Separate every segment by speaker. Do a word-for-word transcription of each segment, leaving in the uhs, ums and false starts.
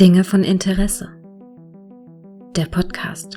Speaker 1: Dinge von Interesse. Der Podcast.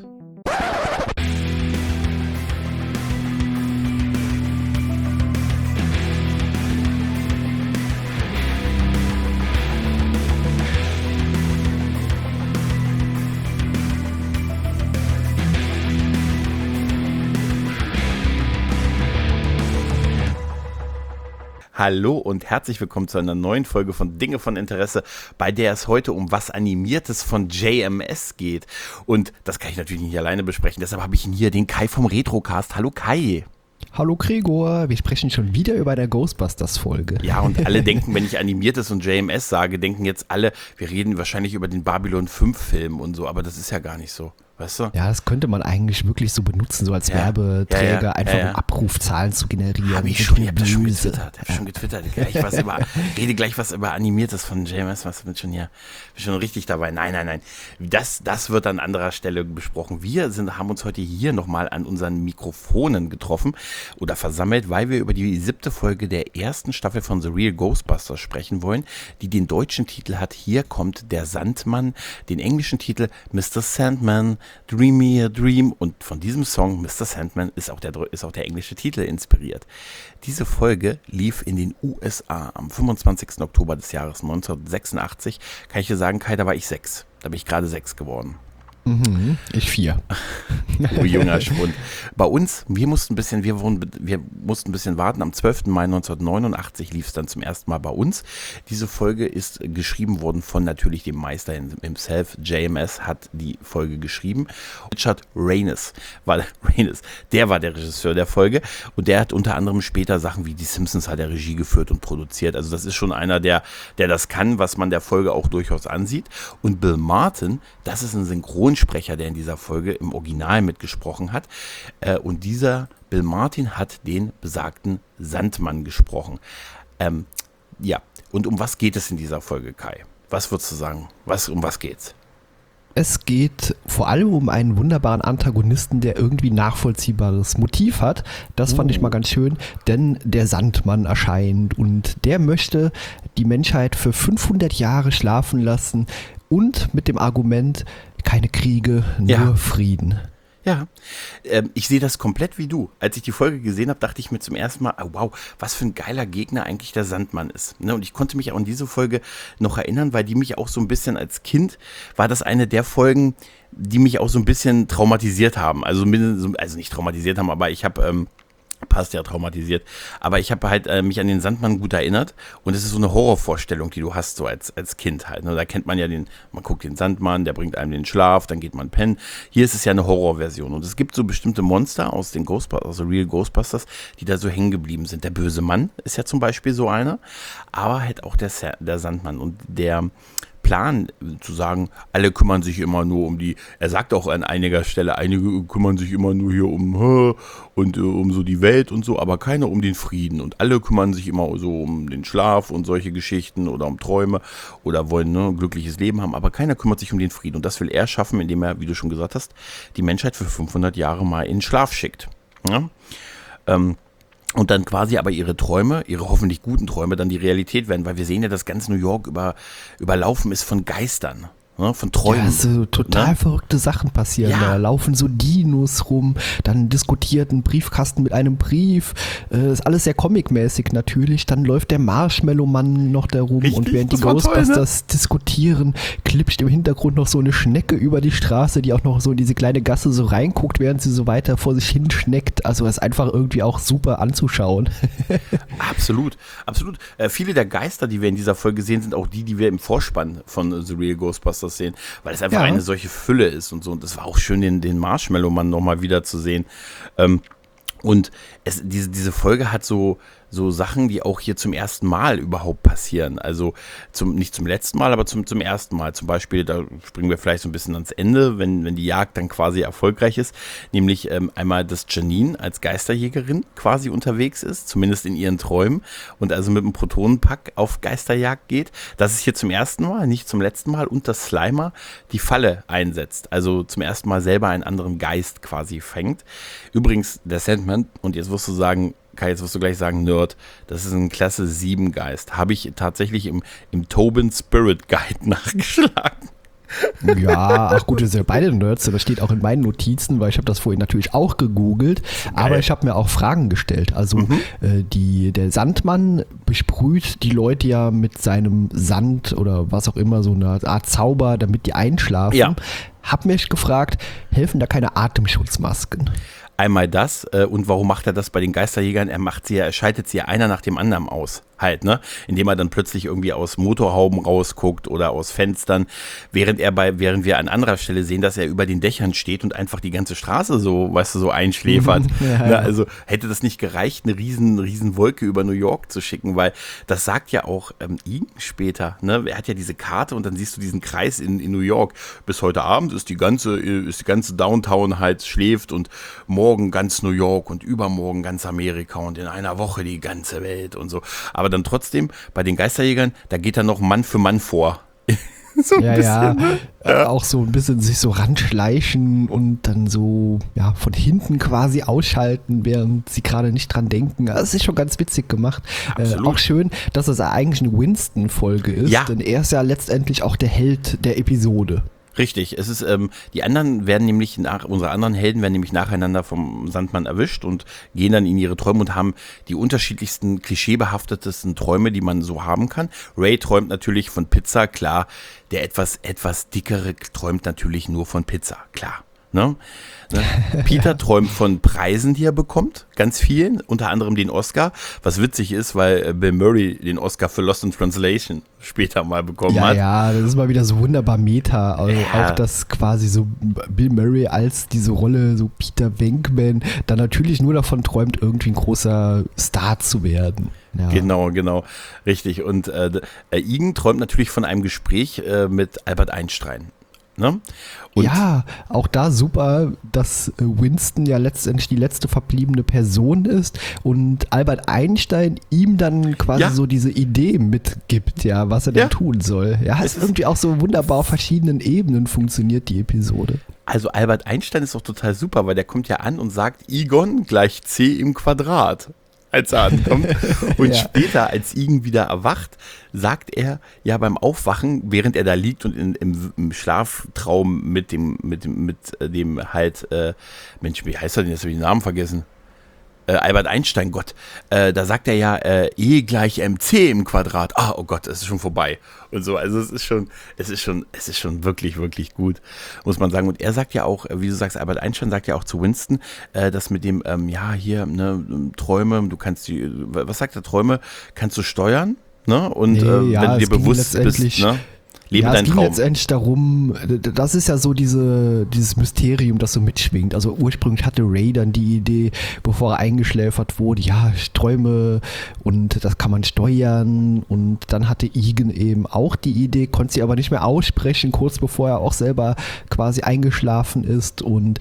Speaker 2: Hallo und herzlich willkommen zu einer neuen Folge von Dinge von Interesse, bei der es heute um was Animiertes von J M S geht. Und das kann ich natürlich nicht alleine besprechen, deshalb habe ich ihn hier, den Kai vom Retrocast. Hallo Kai.
Speaker 3: Hallo Gregor, wir sprechen schon wieder über eine Ghostbusters-Folge.
Speaker 2: Ja, und alle denken, wenn ich Animiertes und J M S sage, denken jetzt alle, wir reden wahrscheinlich über den Babylon fünf Film und so, aber das ist ja gar nicht so. Weißt du?
Speaker 3: Ja, das könnte man eigentlich wirklich so benutzen, so als
Speaker 2: ja.
Speaker 3: Werbeträger,
Speaker 2: ja, ja.
Speaker 3: einfach
Speaker 2: ja, ja.
Speaker 3: um Abrufzahlen zu generieren.
Speaker 2: Habe ich schon, ich hab das schon getwittert. Hab ja. schon getwittert. Gleich was über, rede gleich was über Animiertes von J M S, was bin schon hier, bin schon richtig dabei. Nein, nein, nein. Das, das wird an anderer Stelle besprochen. Wir sind, haben uns heute hier nochmal an unseren Mikrofonen getroffen oder versammelt, weil wir über die siebte Folge der ersten Staffel von The Real Ghostbusters sprechen wollen, die den deutschen Titel hat, Hier kommt der Sandmann, den englischen Titel Mister Sandman, Dream Me a Dream, und von diesem Song Mister Sandman ist auch der, ist auch der englische Titel inspiriert. Diese Folge lief in den U S A am fünfundzwanzigsten Oktober des Jahres neunzehnhundertsechsundachtzig. Kann ich dir sagen, Kai, da war ich sechs. Da bin ich gerade sechs geworden.
Speaker 3: Mhm, ich vier.
Speaker 2: Oh, junger Schwund. Bei uns, wir mussten ein bisschen, wir, wurden, wir mussten ein bisschen warten. Am zwölften Mai neunzehnhundertneunundachtzig lief es dann zum ersten Mal bei uns. Diese Folge ist geschrieben worden von natürlich dem Meister himself. J M S hat die Folge geschrieben. Richard Raines war, Raines, der war der Regisseur der Folge, und der hat unter anderem später Sachen wie Die Simpsons hat er Regie geführt und produziert. Also das ist schon einer, der, der das kann, was man der Folge auch durchaus ansieht. Und Bill Martin, das ist ein Synchronsprecher, der in dieser Folge im Original mitgesprochen hat. Äh, und dieser Bill Martin hat den besagten Sandmann gesprochen. Ähm, ja, und um was geht es in dieser Folge, Kai? Was würdest du sagen? Was, um was geht's?
Speaker 3: Es geht vor allem um einen wunderbaren Antagonisten, der irgendwie nachvollziehbares Motiv hat. Das fand oh. ich mal ganz schön, denn der Sandmann erscheint und der möchte die Menschheit für fünfhundert Jahre schlafen lassen und mit dem Argument, keine Kriege, nur
Speaker 2: ja.
Speaker 3: Frieden.
Speaker 2: Ja, ähm, ich sehe das komplett wie du. Als ich die Folge gesehen habe, dachte ich mir zum ersten Mal, oh, wow, was für ein geiler Gegner eigentlich der Sandmann ist. Ne? Und ich konnte mich auch an diese Folge noch erinnern, weil die mich auch so ein bisschen als Kind, war das eine der Folgen, die mich auch so ein bisschen traumatisiert haben. Also, also nicht traumatisiert haben, aber ich habe... Ähm, passt ja, traumatisiert. Aber ich habe halt äh, mich an den Sandmann gut erinnert, und es ist so eine Horrorvorstellung, die du hast, so als, als Kind halt. Ne? Da kennt man ja den, man guckt den Sandmann, der bringt einem den Schlaf, dann geht man pennen. Hier ist es ja eine Horrorversion, und es gibt so bestimmte Monster aus den Ghostbusters, also Real Ghostbusters, die da so hängen geblieben sind. Der böse Mann ist ja zum Beispiel so einer, aber halt auch der, der Sandmann, und der Plan zu sagen, alle kümmern sich immer nur um die, er sagt auch an einiger Stelle, einige kümmern sich immer nur hier um und äh, um so die Welt und so, aber keiner um den Frieden, und alle kümmern sich immer so um den Schlaf und solche Geschichten oder um Träume oder wollen ne, ein glückliches Leben haben, aber keiner kümmert sich um den Frieden, und das will er schaffen, indem er, wie du schon gesagt hast, die Menschheit für fünfhundert Jahre mal in den Schlaf schickt. Ja? Ähm, Und dann quasi aber ihre Träume, ihre hoffentlich guten Träume, dann die Realität werden, weil wir sehen ja, dass ganz New York über, überlaufen ist von Geistern, ne, von Träumen.
Speaker 3: Ja, so total ne? verrückte Sachen passieren. Ja. Da laufen so Dinos rum, dann diskutiert ein Briefkasten mit einem Brief. Äh, ist alles sehr comicmäßig natürlich. Dann läuft der Marshmallow-Mann noch da rum. Richtig, und während die Ghostbusters toll, ne? diskutieren, klippt im Hintergrund noch so eine Schnecke über die Straße, die auch noch so in diese kleine Gasse so reinguckt, während sie so weiter vor sich hin schneckt. Also ist einfach irgendwie auch super anzuschauen.
Speaker 2: Absolut, absolut. Äh, viele der Geister, die wir in dieser Folge sehen, sind auch die, die wir im Vorspann von The Real Ghostbusters sehen, weil es einfach ja. eine solche Fülle ist und so. Und das war auch schön, den, den Marshmallow-Mann nochmal wieder zu sehen. Ähm, und es, diese, diese Folge hat so, so Sachen, die auch hier zum ersten Mal überhaupt passieren. Also zum, nicht zum letzten Mal, aber zum, zum ersten Mal. Zum Beispiel, da springen wir vielleicht so ein bisschen ans Ende, wenn, wenn die Jagd dann quasi erfolgreich ist. Nämlich ähm, einmal, dass Janine als Geisterjägerin quasi unterwegs ist, zumindest in ihren Träumen, und also mit einem Protonenpack auf Geisterjagd geht. Das ist hier zum ersten Mal, nicht zum letzten Mal. Und dass Slimer die Falle einsetzt. Also zum ersten Mal selber einen anderen Geist quasi fängt. Übrigens, der Sandman, und jetzt wirst du sagen, Kai, jetzt wirst du gleich sagen, Nerd, das ist ein Klasse sieben Geist. Habe ich tatsächlich im, im Tobin Spirit Guide nachgeschlagen.
Speaker 3: Ja, ach gut, wir sind ja beide Nerds, das steht auch in meinen Notizen, weil ich habe das vorhin natürlich auch gegoogelt, aber ich habe mir auch Fragen gestellt. Also mhm. äh, die, der Sandmann besprüht die Leute ja mit seinem Sand oder was auch immer, so eine Art Zauber, damit die einschlafen.
Speaker 2: Ja.
Speaker 3: Hab mich gefragt, helfen da keine Atemschutzmasken?
Speaker 2: Einmal das äh, und warum macht er das bei den Geisterjägern? Er macht sie ja, er schaltet sie ja einer nach dem anderen aus, halt, ne? Indem er dann plötzlich irgendwie aus Motorhauben rausguckt oder aus Fenstern, während er bei, während wir an anderer Stelle sehen, dass er über den Dächern steht und einfach die ganze Straße so, weißt du, so einschläfert.
Speaker 3: Ja,
Speaker 2: ne?
Speaker 3: ja.
Speaker 2: Also hätte das nicht gereicht, eine riesen, riesen Wolke über New York zu schicken, weil das sagt ja auch ähm, ihn später, ne? Er hat ja diese Karte und dann siehst du diesen Kreis in, in New York. Bis heute Abend ist die ganze, ist die ganze Downtown halt schläft und morgen Morgen ganz New York und übermorgen ganz Amerika und in einer Woche die ganze Welt und so. Aber dann trotzdem, bei den Geisterjägern, da geht dann noch Mann für Mann vor. so ein
Speaker 3: ja,
Speaker 2: bisschen,
Speaker 3: ja.
Speaker 2: Ne?
Speaker 3: ja, auch so ein bisschen sich so ranschleichen und dann so ja von hinten quasi ausschalten, während sie gerade nicht dran denken. Das ist schon ganz witzig gemacht. Äh, auch schön, dass es eigentlich eine Winston-Folge ist,
Speaker 2: ja.
Speaker 3: denn er ist ja letztendlich auch der Held der Episode.
Speaker 2: Richtig, es ist, ähm, die anderen werden nämlich nach, unsere anderen Helden werden nämlich nacheinander vom Sandmann erwischt und gehen dann in ihre Träume und haben die unterschiedlichsten, klischeebehaftetesten Träume, die man so haben kann. Ray träumt natürlich von Pizza, klar. Der etwas, etwas dickere träumt natürlich nur von Pizza, klar. Ne? Ne? Peter ja. träumt von Preisen, die er bekommt, ganz vielen, unter anderem den Oscar, was witzig ist, weil Bill Murray den Oscar für Lost in Translation später mal bekommen
Speaker 3: ja,
Speaker 2: hat.
Speaker 3: Ja, das ist mal wieder so wunderbar Meta, also
Speaker 2: ja.
Speaker 3: auch dass quasi so Bill Murray als diese Rolle, so Peter Venkman, dann natürlich nur davon träumt, irgendwie ein großer Star zu werden. Ja.
Speaker 2: Genau, genau, richtig. Und äh, Igen träumt natürlich von einem Gespräch äh, mit Albert Einstein. Ne? Und
Speaker 3: ja, auch da super, dass Winston ja letztendlich die letzte verbliebene Person ist und Albert Einstein ihm dann quasi
Speaker 2: ja.
Speaker 3: so diese Idee mitgibt, ja, was er denn
Speaker 2: ja.
Speaker 3: tun soll. Ja, es ist irgendwie auch so wunderbar auf verschiedenen Ebenen funktioniert die Episode.
Speaker 2: Also Albert Einstein ist doch total super, weil der kommt ja an und sagt, Egon gleich c im Quadrat. Als er ankommt. Und ja. später, als Igen wieder erwacht, sagt er ja beim Aufwachen, während er da liegt und in, im, im Schlaftraum mit dem, mit dem, mit dem halt, äh, Mensch, wie heißt er denn? Jetzt habe ich den Namen vergessen. Äh, Albert Einstein, Gott. Äh, da sagt er ja, äh, E gleich mc im Quadrat. Ah, oh Gott, es ist schon vorbei. Und so, also es ist schon, es ist schon, es ist schon wirklich, wirklich gut, muss man sagen. Und er sagt ja auch, wie du sagst, Albert Einstein sagt ja auch zu Winston, äh, dass mit dem, ähm, ja, hier, ne, Träume, du kannst die, was sagt er, Träume kannst du steuern, ne? Und
Speaker 3: nee,
Speaker 2: äh,
Speaker 3: ja,
Speaker 2: wenn du dir bewusst bist, ne? Lebe
Speaker 3: ja,
Speaker 2: deinen
Speaker 3: es ging
Speaker 2: Traum.
Speaker 3: letztendlich darum, das ist ja so diese, dieses Mysterium, das so mitschwingt. Also ursprünglich hatte Ray dann die Idee, bevor er eingeschläfert wurde, ja, ich träume und das kann man steuern. Und dann hatte Igen eben auch die Idee, konnte sie aber nicht mehr aussprechen, kurz bevor er auch selber quasi eingeschlafen ist. Und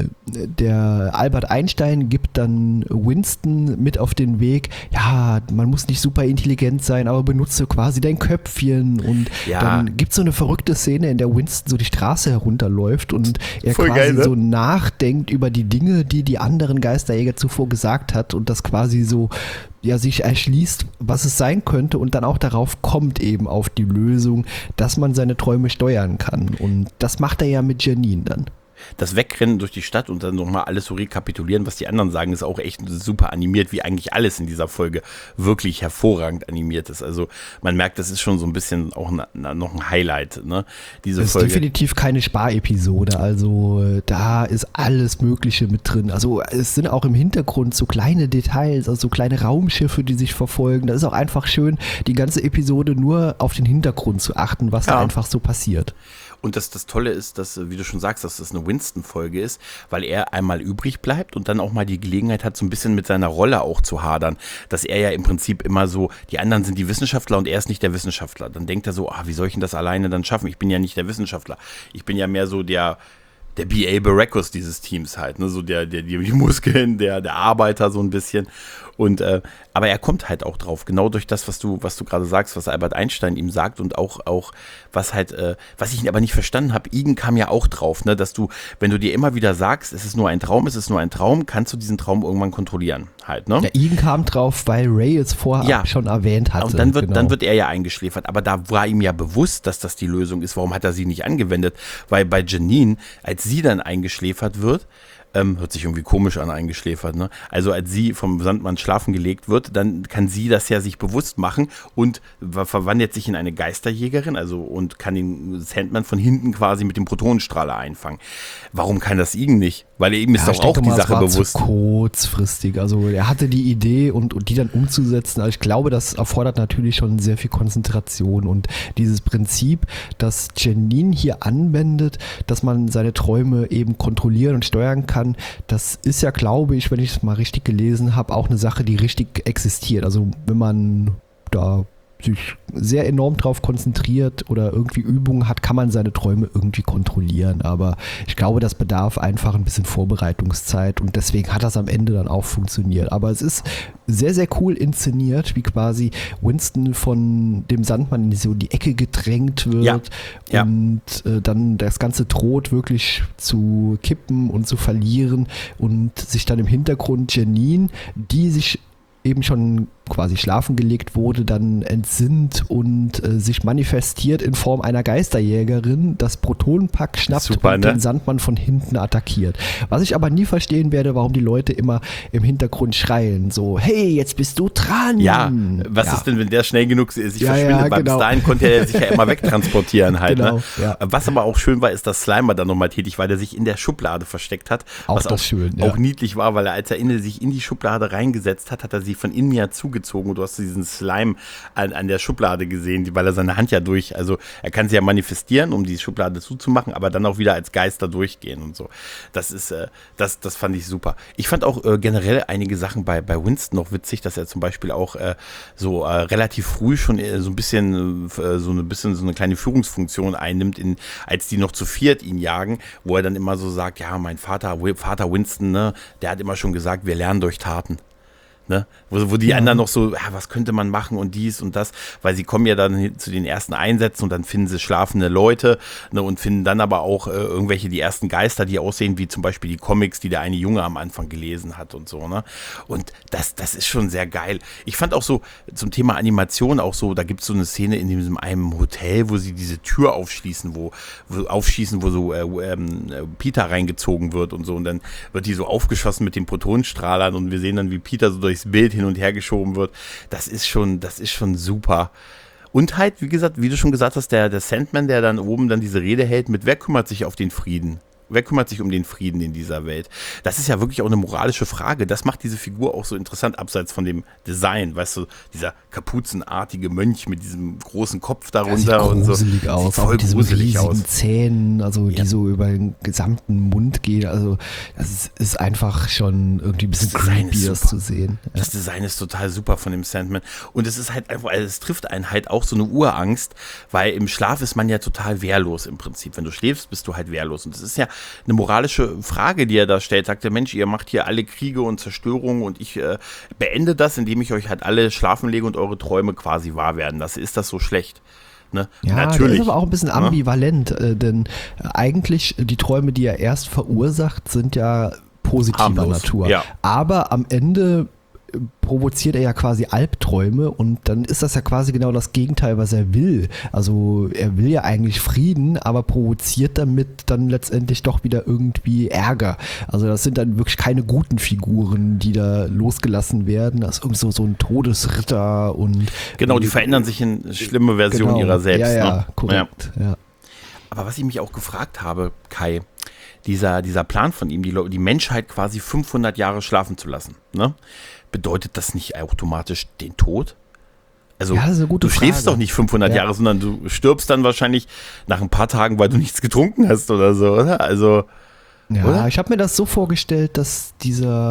Speaker 3: der Albert Einstein gibt dann Winston mit auf den Weg, ja, man muss nicht super intelligent sein, aber benutze quasi dein Köpfchen. Und ja. dann gibt es so eine verrückte Szene, in der Winston so die Straße herunterläuft und er Voll quasi geil, ne? so nachdenkt über die Dinge, die die anderen Geisterjäger zuvor gesagt hat und das quasi so ja, sich erschließt, was es sein könnte und dann auch darauf kommt eben auf die Lösung, dass man seine Träume steuern kann. Und das macht er ja mit Janine dann.
Speaker 2: Das Wegrennen durch die Stadt und dann nochmal alles so rekapitulieren, was die anderen sagen, ist auch echt super animiert, wie eigentlich alles in dieser Folge wirklich hervorragend animiert ist. Also man merkt, das ist schon so ein bisschen auch na, na, noch ein Highlight, ne? Diese
Speaker 3: das ist
Speaker 2: Folge.
Speaker 3: Definitiv keine Sparepisode, also da ist alles Mögliche mit drin. Also es sind auch im Hintergrund so kleine Details, also so kleine Raumschiffe, die sich verfolgen. Da ist auch einfach schön, die ganze Episode nur auf den Hintergrund zu achten, was ja. da einfach so passiert.
Speaker 2: Und das, das Tolle ist, dass, wie du schon sagst, dass das eine Winston-Folge ist, weil er einmal übrig bleibt und dann auch mal die Gelegenheit hat, so ein bisschen mit seiner Rolle auch zu hadern. Dass er ja im Prinzip immer so, die anderen sind die Wissenschaftler und er ist nicht der Wissenschaftler. Dann denkt er so, ah, wie soll ich denn das alleine dann schaffen? Ich bin ja nicht der Wissenschaftler. Ich bin ja mehr so der, der B A Baracus dieses Teams halt, ne? So der, der, die Muskeln, der, der Arbeiter so ein bisschen. Und, äh, aber er kommt halt auch drauf, genau durch das, was du, was du gerade sagst, was Albert Einstein ihm sagt und auch, auch was halt, äh, was ich aber nicht verstanden habe, Igen kam ja auch drauf, ne, dass du, wenn du dir immer wieder sagst, es ist nur ein Traum, es ist nur ein Traum, kannst du diesen Traum irgendwann kontrollieren, halt, ne?
Speaker 3: Ja, Igen kam drauf, weil Ray es vorher
Speaker 2: ja.
Speaker 3: schon erwähnt hatte.
Speaker 2: Und dann wird,
Speaker 3: genau.
Speaker 2: dann wird er ja eingeschläfert, aber da war ihm ja bewusst, dass das die Lösung ist, warum hat er sie nicht angewendet? Weil bei Janine, als sie dann eingeschläfert wird, Ähm, hört sich irgendwie komisch an, eingeschläfert, ne? Also als sie vom Sandmann schlafen gelegt wird, dann kann sie das ja sich bewusst machen und verwandelt sich in eine Geisterjägerin, also und kann den Sandman von hinten quasi mit dem Protonenstrahler einfangen. Warum kann das Igen nicht? Weil ihm ist
Speaker 3: ja,
Speaker 2: doch auch die
Speaker 3: mal,
Speaker 2: Sache
Speaker 3: es war
Speaker 2: bewusst.
Speaker 3: Zu kurzfristig. Also er hatte die Idee und, und die dann umzusetzen. Also ich glaube, das erfordert natürlich schon sehr viel Konzentration und dieses Prinzip, das Janine hier anwendet, dass man seine Träume eben kontrollieren und steuern kann, das ist ja, glaube ich, wenn ich es mal richtig gelesen habe, auch eine Sache, die richtig existiert. Also wenn man da sich sehr enorm drauf konzentriert oder irgendwie Übungen hat, kann man seine Träume irgendwie kontrollieren. Aber ich glaube, das bedarf einfach ein bisschen Vorbereitungszeit und deswegen hat das am Ende dann auch funktioniert. Aber es ist sehr, sehr cool inszeniert, wie quasi Winston von dem Sandmann in so die Ecke gedrängt wird
Speaker 2: ja. Ja.
Speaker 3: und äh, dann das Ganze droht wirklich zu kippen und zu verlieren und sich dann im Hintergrund Janine, die sich eben schon quasi schlafen gelegt wurde, dann entsinnt und äh, sich manifestiert in Form einer Geisterjägerin, das Protonenpack schnappt
Speaker 2: Super,
Speaker 3: und
Speaker 2: ne?
Speaker 3: den Sandmann von hinten attackiert. Was ich aber nie verstehen werde, warum die Leute immer im Hintergrund schreien, so, hey, jetzt bist du dran.
Speaker 2: Ja, was
Speaker 3: ja.
Speaker 2: ist denn, wenn der schnell genug sich
Speaker 3: Ja,
Speaker 2: verschwindet?
Speaker 3: ja,
Speaker 2: Weil
Speaker 3: genau.
Speaker 2: bis dahin konnte er sich ja immer wegtransportieren halt.
Speaker 3: Genau,
Speaker 2: Ne?
Speaker 3: ja.
Speaker 2: Was aber auch schön war, ist, dass Slimer dann nochmal tätig war, weil der sich in der Schublade versteckt hat.
Speaker 3: Auch
Speaker 2: was
Speaker 3: das
Speaker 2: auch,
Speaker 3: schön, ja.
Speaker 2: auch niedlich war, weil er, als er in, sich in die Schublade reingesetzt hat, hat er sie von innen ja zugezogen und du hast diesen Slime an, an der Schublade gesehen, weil er seine Hand ja durch, also er kann sie ja manifestieren, um die Schublade zuzumachen, aber dann auch wieder als Geister durchgehen und so. Das ist, äh, das, das fand ich super. Ich fand auch äh, generell einige Sachen bei, bei Winston noch witzig, dass er zum Beispiel auch äh, so äh, relativ früh schon äh, so ein bisschen, äh, so ein bisschen so eine kleine Führungsfunktion einnimmt, in, als die noch zu viert ihn jagen, wo er dann immer so sagt, ja, mein Vater, Vater Winston, ne, der hat immer schon gesagt, wir lernen durch Taten. Ne? Wo, wo die ja. anderen noch so, ja, was könnte man machen und dies und das, weil sie kommen ja dann zu den ersten Einsätzen und dann finden sie schlafende Leute, ne, und finden dann aber auch äh, irgendwelche, die ersten Geister, die aussehen wie zum Beispiel die Comics, die der eine Junge am Anfang gelesen hat und so, ne? Und das, das ist schon sehr geil. Ich fand auch so zum Thema Animation auch so, da gibt es so eine Szene in diesem einem Hotel, wo sie diese Tür aufschließen, wo, wo aufschießen, wo so äh, ähm, Peter reingezogen wird und so und dann wird die so aufgeschossen mit den Protonenstrahlern und wir sehen dann, wie Peter so durch Bild hin und her geschoben wird. Das ist schon, das ist schon super. Und halt, wie gesagt, wie du schon gesagt hast, der, der Sandman, der dann oben dann diese Rede hält mit, wer kümmert sich auf den Frieden? Wer kümmert sich um den Frieden in dieser Welt? Das ist ja wirklich auch eine moralische Frage. Das macht diese Figur auch so interessant, abseits von dem Design. Weißt du, dieser kapuzenartige Mönch mit diesem großen Kopf darunter.
Speaker 3: Das sieht
Speaker 2: und so.
Speaker 3: gruselig aus.
Speaker 2: Sieht voll
Speaker 3: auch mit diesen
Speaker 2: gruselig
Speaker 3: riesigen
Speaker 2: aus.
Speaker 3: Zähnen, also
Speaker 2: Ja.
Speaker 3: die so über den gesamten Mund gehen. Also das ist, ist einfach schon irgendwie ein bisschen
Speaker 2: Das Design
Speaker 3: creepy,
Speaker 2: ist
Speaker 3: das
Speaker 2: super.
Speaker 3: zu sehen. Ja.
Speaker 2: Das Design ist total super von dem Sandman. Und es ist halt einfach, also es trifft einen halt auch so eine Urangst, weil im Schlaf ist man ja total wehrlos im Prinzip. Wenn du schläfst, bist du halt wehrlos. Und das ist ja eine moralische Frage, die er da stellt. Sagt der Mensch, ihr macht hier alle Kriege und Zerstörungen und ich äh, beende das, indem ich euch halt alle schlafen lege und eure Träume quasi wahr werden. Das, ist das so schlecht? Ne?
Speaker 3: Ja,
Speaker 2: natürlich.
Speaker 3: der ist aber auch ein bisschen ambivalent, ja? äh, denn äh, eigentlich die Träume, die er erst verursacht, sind ja positiver
Speaker 2: Harmlos.
Speaker 3: Natur.
Speaker 2: Ja.
Speaker 3: Aber am Ende provoziert er ja quasi Albträume und dann ist das ja quasi genau das Gegenteil, was er will. Also er will ja eigentlich Frieden, aber provoziert damit dann letztendlich doch wieder irgendwie Ärger. Also das sind dann wirklich keine guten Figuren, die da losgelassen werden. Das ist irgendwie so, so ein Todesritter und
Speaker 2: Genau, die verändern sich in schlimme Versionen
Speaker 3: genau.
Speaker 2: ihrer selbst.
Speaker 3: Ja, ja,
Speaker 2: ne?
Speaker 3: korrekt. Ja. Ja.
Speaker 2: Aber was ich mich auch gefragt habe, Kai, dieser, dieser Plan von ihm, die, Leu- die Menschheit quasi fünfhundert Jahre schlafen zu lassen, ne? Bedeutet das nicht automatisch den Tod? Also,
Speaker 3: Ja, das ist eine gute
Speaker 2: du schläfst
Speaker 3: Frage.
Speaker 2: doch nicht fünfhundert
Speaker 3: Ja.
Speaker 2: Jahre, sondern du stirbst dann wahrscheinlich nach ein paar Tagen, weil du nichts getrunken hast oder so, oder? Also,
Speaker 3: Ja,
Speaker 2: Oder?
Speaker 3: ich habe mir das so vorgestellt, dass dieser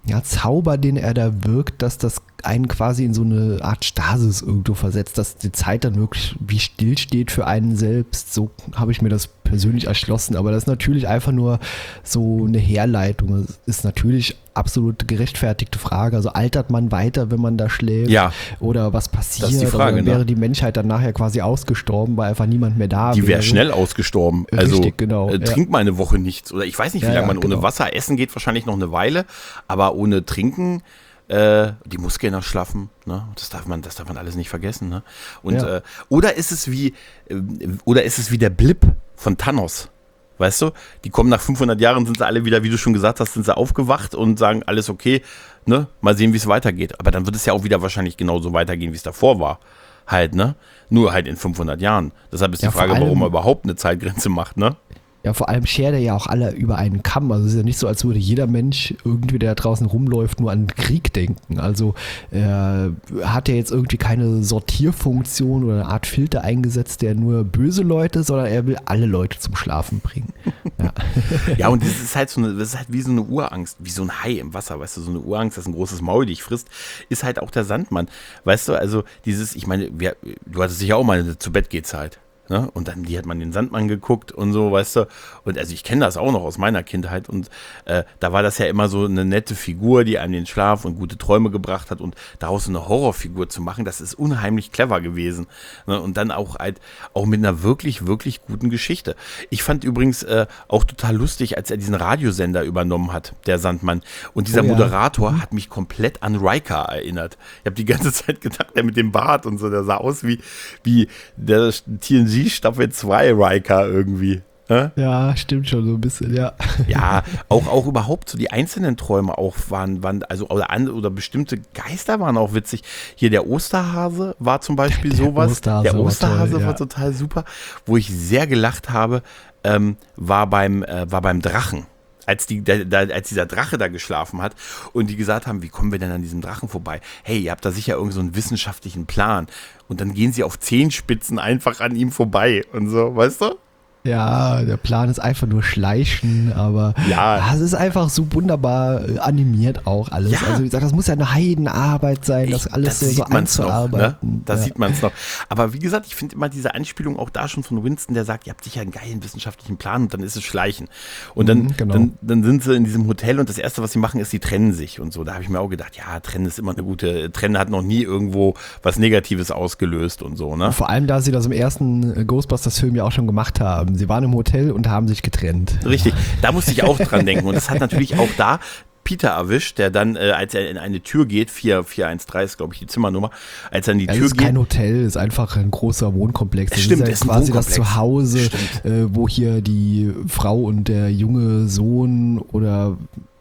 Speaker 3: ja, Zauber, den er da wirkt, dass das einen quasi in so eine Art Stasis irgendwo versetzt, dass die Zeit dann wirklich wie still steht für einen selbst. So habe ich mir das persönlich erschlossen. Aber das ist natürlich einfach nur so eine Herleitung. Das ist natürlich absolut gerechtfertigte Frage. Also altert man weiter, wenn man da schläft?
Speaker 2: Ja.
Speaker 3: Oder was passiert?
Speaker 2: Das ist die Frage,
Speaker 3: oder wäre
Speaker 2: ne?
Speaker 3: die Menschheit dann nachher quasi ausgestorben, weil einfach niemand mehr da wäre?
Speaker 2: Die wäre schnell ausgestorben. Also
Speaker 3: Richtig, genau.
Speaker 2: äh, trink
Speaker 3: ja.
Speaker 2: mal eine Woche nichts. Oder ich weiß nicht, wie
Speaker 3: Ja,
Speaker 2: lange
Speaker 3: ja,
Speaker 2: man ohne
Speaker 3: genau.
Speaker 2: Wasser essen geht, wahrscheinlich noch eine Weile. Aber ohne Trinken, äh, die Muskeln erschlaffen. Ne? Das darf man, das darf man alles nicht vergessen. Ne? Und,
Speaker 3: Ja.
Speaker 2: äh, oder ist es wie, äh, oder ist es wie der Blip von Thanos? Weißt du, die kommen nach fünfhundert Jahren, sind sie alle wieder, wie du schon gesagt hast, sind sie aufgewacht und sagen, alles okay, ne? Mal sehen, wie es weitergeht. Aber dann wird es ja auch wieder wahrscheinlich genauso weitergehen, wie es davor war. Halt, ne? Nur halt in fünfhundert Jahren. Deshalb ist
Speaker 3: Ja,
Speaker 2: die Frage,
Speaker 3: vor allem-
Speaker 2: warum er überhaupt eine Zeitgrenze macht, ne?
Speaker 3: Ja, vor allem schert er ja auch alle über einen Kamm. Also es ist ja nicht so, als würde jeder Mensch irgendwie, der da draußen rumläuft, nur an Krieg denken. Also er hat ja jetzt irgendwie keine Sortierfunktion oder eine Art Filter eingesetzt, der nur böse Leute, sondern er will alle Leute zum Schlafen bringen. Ja,
Speaker 2: Ja, und das ist halt so eine, das ist halt wie so eine Urangst, wie so ein Hai im Wasser, weißt du, so eine Urangst, dass ein großes Maul dich frisst, ist halt auch der Sandmann. Weißt du, also dieses, ich meine, wir, du hattest sicher auch mal eine Zu-Bett-Geht-Zeit. Ne? Und dann die hat man den Sandmann geguckt und so, weißt du. Und also ich kenne das auch noch aus meiner Kindheit. Und äh, da war das ja immer so eine nette Figur, die einem den Schlaf und gute Träume gebracht hat. Und daraus so eine Horrorfigur zu machen, das ist unheimlich clever gewesen. Ne? Und dann auch halt auch mit einer wirklich, wirklich guten Geschichte. Ich fand übrigens äh, auch total lustig, als er diesen Radiosender übernommen hat, der Sandmann. Und dieser
Speaker 3: Oh ja.
Speaker 2: Moderator hat mich komplett an Riker erinnert. Ich habe die ganze Zeit gedacht, der mit dem Bart und so, der sah aus wie, wie der T N G Staffel zwei Riker irgendwie. Ne?
Speaker 3: ja, stimmt schon so ein bisschen, ja.
Speaker 2: Ja, auch, auch überhaupt so die einzelnen Träume auch waren, waren also oder, andere, oder bestimmte Geister waren auch witzig. Hier der Osterhase war zum Beispiel
Speaker 3: Der
Speaker 2: sowas.
Speaker 3: Osterhase
Speaker 2: der
Speaker 3: war
Speaker 2: Osterhase
Speaker 3: toll,
Speaker 2: war
Speaker 3: ja.
Speaker 2: total super. Wo ich sehr gelacht habe, ähm, war, beim, äh, war beim Drachen. Als, die, da, da, als dieser Drache da geschlafen hat und die gesagt haben, wie kommen wir denn an diesem Drachen vorbei? Hey, ihr habt da sicher irgend so einen wissenschaftlichen Plan. Und dann gehen sie auf Zehenspitzen einfach an ihm vorbei und so, weißt du?
Speaker 3: Ja, der Plan ist einfach nur schleichen, aber
Speaker 2: Ja.
Speaker 3: es ist einfach so wunderbar äh, animiert auch alles.
Speaker 2: Ja.
Speaker 3: Also wie gesagt, das muss ja eine Heidenarbeit sein, das
Speaker 2: Ich-
Speaker 3: alles so, so
Speaker 2: man's noch, ne?
Speaker 3: einzuarbeiten.
Speaker 2: Da
Speaker 3: ja.
Speaker 2: sieht man es noch. Aber wie gesagt, ich finde immer diese Anspielung auch da schon von Winston, der sagt, ihr habt sicher einen geilen wissenschaftlichen Plan und dann ist es Schleichen. Und dann,
Speaker 3: Mhm, genau.
Speaker 2: dann, dann sind sie in diesem Hotel und das Erste, was sie machen, ist, sie trennen sich und so. Da habe ich mir auch gedacht, ja, trennen ist immer eine gute, trennen hat noch nie irgendwo was Negatives ausgelöst und so, ne?
Speaker 3: Vor allem, da sie das im ersten äh, Ghostbusters-Film ja auch schon gemacht haben. Sie waren im Hotel und haben sich getrennt.
Speaker 2: Richtig, da musste ich auch dran denken. Und das hat natürlich auch da Peter erwischt, der dann, äh, als er in eine Tür geht, vier vier eins drei ist, glaube ich, die Zimmernummer, als er in die
Speaker 3: Ja,
Speaker 2: Tür
Speaker 3: es ist
Speaker 2: geht.
Speaker 3: kein Hotel, es ist einfach ein großer Wohnkomplex. Das
Speaker 2: Stimmt,
Speaker 3: ist ja
Speaker 2: es ist ein
Speaker 3: quasi das
Speaker 2: Wohnkomplex.
Speaker 3: Zuhause,
Speaker 2: Stimmt.
Speaker 3: äh, wo hier die Frau und der junge Sohn oder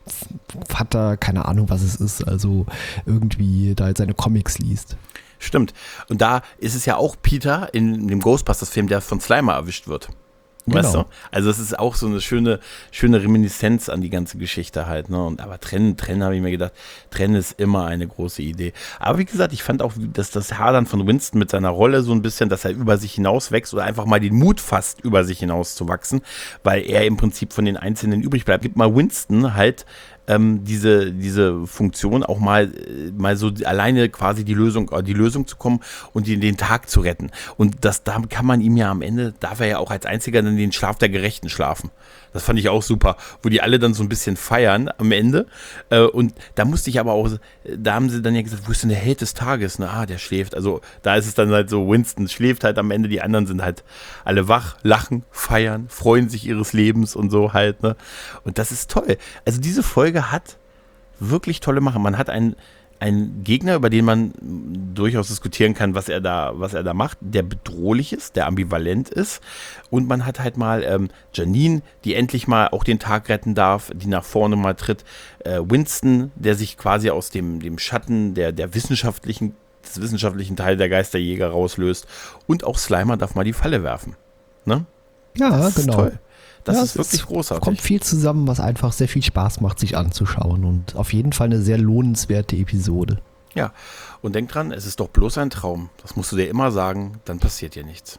Speaker 3: Vater, keine Ahnung, was es ist, also irgendwie da jetzt seine Comics liest.
Speaker 2: Stimmt. Und da ist es ja auch Peter in dem Ghostbusters-Film, der von Slimer erwischt wird. Weißt
Speaker 3: Genau.
Speaker 2: du? Also es ist auch so eine schöne, schöne Reminiszenz an die ganze Geschichte halt. Ne? Und aber trennen, trennen habe ich mir gedacht, trennen ist immer eine große Idee. Aber wie gesagt, ich fand auch, dass das Hadern von Winston mit seiner Rolle so ein bisschen, dass er über sich hinaus wächst oder einfach mal den Mut fasst, über sich hinaus zu wachsen, weil er im Prinzip von den Einzelnen übrig bleibt. Gibt mal Winston halt ähm, diese, diese Funktion auch mal, äh, mal so alleine quasi die Lösung, äh, die Lösung zu kommen und den, den Tag zu retten. Und das, da kann man ihm ja am Ende, darf er ja auch als einziger dann den Schlaf der Gerechten schlafen. Das fand ich auch super, wo die alle dann so ein bisschen feiern am Ende. Äh, und da musste ich aber auch, da haben sie dann ja gesagt, wo ist denn der Held des Tages? Na, ah, der schläft. Also da ist es dann halt so, Winston schläft halt am Ende, die anderen sind halt alle wach, lachen, feiern, freuen sich ihres Lebens und so halt. Ne? Und das ist toll. Also diese Folge hat wirklich tolle Macher. Man hat einen Ein Gegner, über den man durchaus diskutieren kann, was er da, was er da macht, der bedrohlich ist, der ambivalent ist. Und man hat halt mal ähm, Janine, die endlich mal auch den Tag retten darf, die nach vorne mal tritt. Äh, Winston, der sich quasi aus dem, dem Schatten der, der wissenschaftlichen, des wissenschaftlichen Teil der Geisterjäger rauslöst. Und auch Slimer darf mal die Falle werfen. Ne?
Speaker 3: Ja,
Speaker 2: Das ist
Speaker 3: genau.
Speaker 2: toll. Das
Speaker 3: Ja,
Speaker 2: ist
Speaker 3: es
Speaker 2: wirklich
Speaker 3: ist-
Speaker 2: großartig.
Speaker 3: Kommt viel zusammen, was einfach sehr viel Spaß macht, sich anzuschauen und auf jeden Fall eine sehr lohnenswerte Episode.
Speaker 2: Ja, und denk dran, es ist doch bloß ein Traum. Das musst du dir immer sagen, dann passiert dir nichts.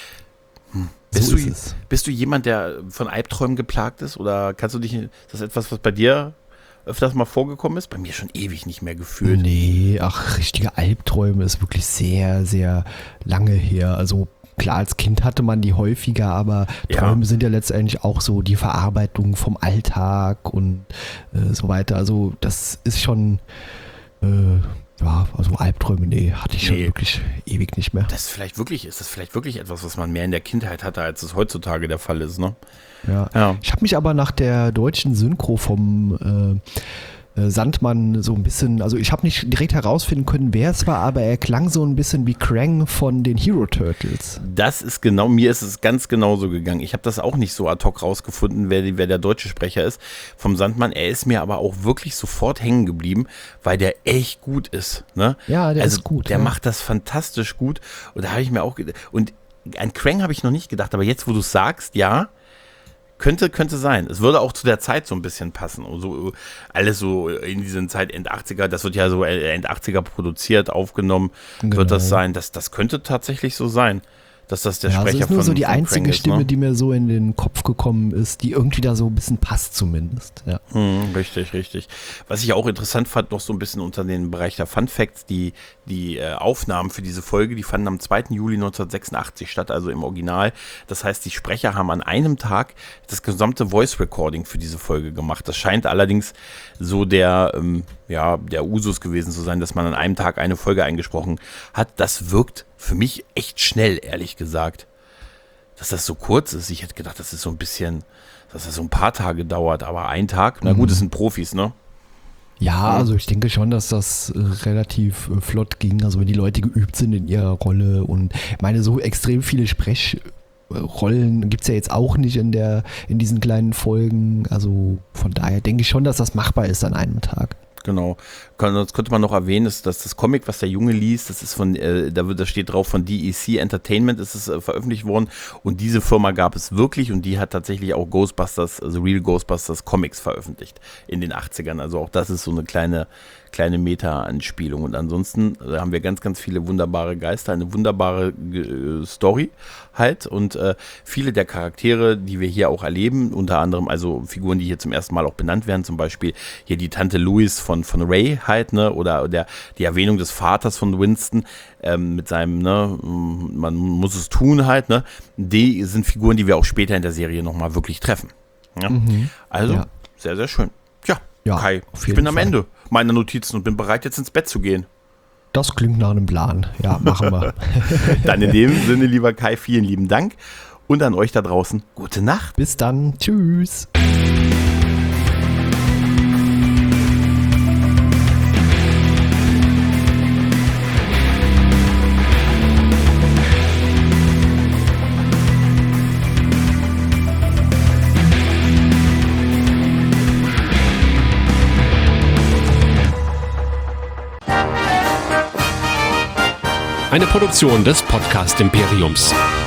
Speaker 2: Hm. Bist,
Speaker 3: So
Speaker 2: du,
Speaker 3: ist es.
Speaker 2: bist du jemand, der von Albträumen geplagt ist? Oder kannst du dich, ist das etwas, was bei dir öfters mal vorgekommen ist. Bei mir schon ewig nicht mehr gefühlt.
Speaker 3: Nee, ach, richtige Albträume ist wirklich sehr, sehr lange her. Also klar, als Kind hatte man die häufiger, aber
Speaker 2: Ja.
Speaker 3: Träume sind ja letztendlich auch so die Verarbeitung vom Alltag und äh, so weiter. Also das ist schon, äh, ja, also Albträume, nee, hatte ich schon
Speaker 2: Nee.
Speaker 3: wirklich ewig nicht mehr.
Speaker 2: Das ist vielleicht wirklich, ist das vielleicht wirklich etwas, was man mehr in der Kindheit hatte, als es heutzutage der Fall ist, ne?
Speaker 3: Ja.
Speaker 2: Ja.
Speaker 3: Ich habe mich aber nach der deutschen Synchro vom äh, äh, Sandmann so ein bisschen, also ich habe nicht direkt herausfinden können, wer es war, aber er klang so ein bisschen wie Krang von den Hero Turtles.
Speaker 2: Das ist genau, mir ist es ganz genauso gegangen. Ich habe das auch nicht so ad hoc rausgefunden, wer, die- wer der deutsche Sprecher ist vom Sandmann. Er ist mir aber auch wirklich sofort hängen geblieben, weil der echt gut ist. Ne?
Speaker 3: Ja, der
Speaker 2: also
Speaker 3: ist gut.
Speaker 2: Der
Speaker 3: ja.
Speaker 2: macht das fantastisch gut. Und da habe ich mir auch gedacht, und an Krang habe ich noch nicht gedacht, aber jetzt, wo du es sagst, ja, könnte, könnte sein. Es würde auch zu der Zeit so ein bisschen passen. Und so, alles so in diesen Zeit End achtziger, das wird ja so End achtziger produziert, aufgenommen,
Speaker 3: Genau.
Speaker 2: wird das sein. Das, das könnte tatsächlich so sein, dass das der
Speaker 3: Ja, also
Speaker 2: Sprecher
Speaker 3: ist nur
Speaker 2: von
Speaker 3: so die
Speaker 2: von
Speaker 3: einzige
Speaker 2: Krang ist,
Speaker 3: Stimme,
Speaker 2: ne?
Speaker 3: die mir so in den Kopf gekommen ist, die irgendwie da so ein bisschen passt zumindest. Ja.
Speaker 2: Hm, richtig, richtig. Was ich auch interessant fand, noch so ein bisschen unter den Bereich der Fun Facts, die, die äh, Aufnahmen für diese Folge, die fanden am zweiten Juli neunzehnhundertsechsundachtzig statt, also im Original. Das heißt, die Sprecher haben an einem Tag das gesamte Voice Recording für diese Folge gemacht. Das scheint allerdings so der, ähm, ja, der Usus gewesen zu sein, dass man an einem Tag eine Folge eingesprochen hat. Das wirkt für mich echt schnell, ehrlich gesagt. Dass das so kurz ist. Ich hätte gedacht, das ist so ein bisschen, dass das so ein paar Tage dauert, aber ein Tag, na gut, das sind Profis, ne?
Speaker 3: Ja, also ich denke schon, dass das äh, relativ äh, flott ging. Also wenn die Leute geübt sind in ihrer Rolle und ich meine, so extrem viele Sprechrollen gibt es ja jetzt auch nicht in der, in diesen kleinen Folgen. Also von daher denke ich schon, dass das machbar ist an einem Tag.
Speaker 2: Genau. Das könnte man noch erwähnen, dass, dass das Comic, was der Junge liest, das ist von, äh, da, wird, da steht drauf, von D E C Entertainment ist es äh, veröffentlicht worden und diese Firma gab es wirklich und die hat tatsächlich auch Ghostbusters, also Real Ghostbusters Comics veröffentlicht in den achtzigern. Also auch das ist so eine kleine, kleine Meta-Anspielung und ansonsten äh, haben wir ganz, ganz viele wunderbare Geister, eine wunderbare äh, Story halt und äh, viele der Charaktere, die wir hier auch erleben, unter anderem also Figuren, die hier zum ersten Mal auch benannt werden, zum Beispiel hier die Tante Louise von, von Ray halt, ne, oder der, die Erwähnung des Vaters von Winston ähm, mit seinem, ne, man muss es tun halt, ne, die sind Figuren, die wir auch später in der Serie nochmal wirklich treffen. Ja?
Speaker 3: Mhm.
Speaker 2: Also,
Speaker 3: Ja.
Speaker 2: sehr, sehr schön. Tja,
Speaker 3: Ja,
Speaker 2: Kai,
Speaker 3: auf
Speaker 2: ich
Speaker 3: jeden
Speaker 2: bin am
Speaker 3: Fall.
Speaker 2: Ende meiner Notizen und bin bereit, jetzt ins Bett zu gehen.
Speaker 3: Das klingt nach einem Plan. Ja, machen wir.
Speaker 2: Dann in dem Sinne, lieber Kai, vielen lieben Dank und an euch da draußen, gute Nacht.
Speaker 3: Bis dann. Tschüss.
Speaker 4: Eine Produktion des Podcast Imperiums.